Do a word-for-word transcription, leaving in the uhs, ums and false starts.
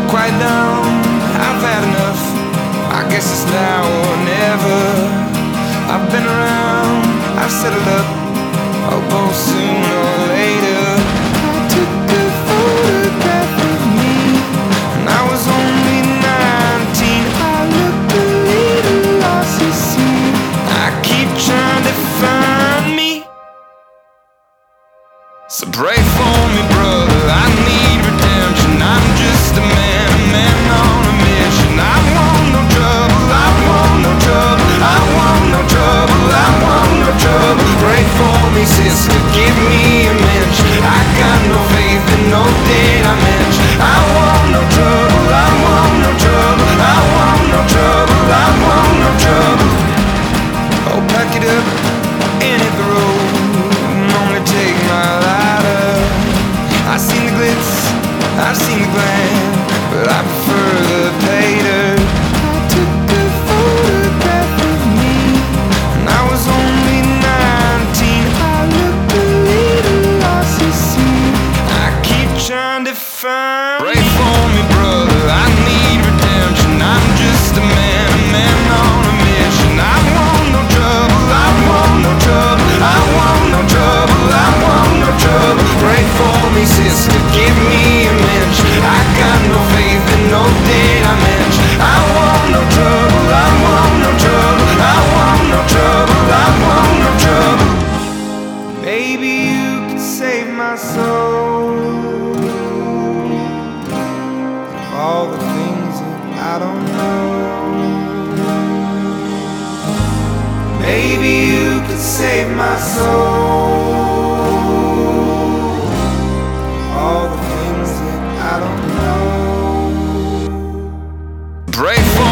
quiet down, I've had enough. I guess it's now or never. I've been around, I've settled up. I'll go sooner or later. I took a photograph of me, and I was only nineteen. I looked a little lost, you see. I keep trying to find me. So pray for me, brother, I need redemption. I'm just a man, a man on a mission. I want no trouble, I want no trouble, I want no trouble, I want no trouble. Pray for me, sister, give me a mensch. I got no faith in no dimension. I want no trouble, I want no trouble, I want no trouble, I want no trouble. Oh, pack it up and hit the road, and only take my lighter. I've seen the glitz, I've seen the glam, but I prefer the pater. I took a photograph of me, and I was only nineteen. I looked a little lost, you see. I keep trying to find. Pray for me, brother, I need redemption. I'm just a man, a man on a mission. I want no trouble, I want no trouble, I want no trouble, I want no trouble. Pray for me, sister, give me a mensch. I got no faith in no dimension. I want no trouble, I want no trouble, I want no trouble, I want no trouble. Maybe you could save my soul. All the things that I don't know. Maybe you could save my soul. All the things that I don't know. Pray for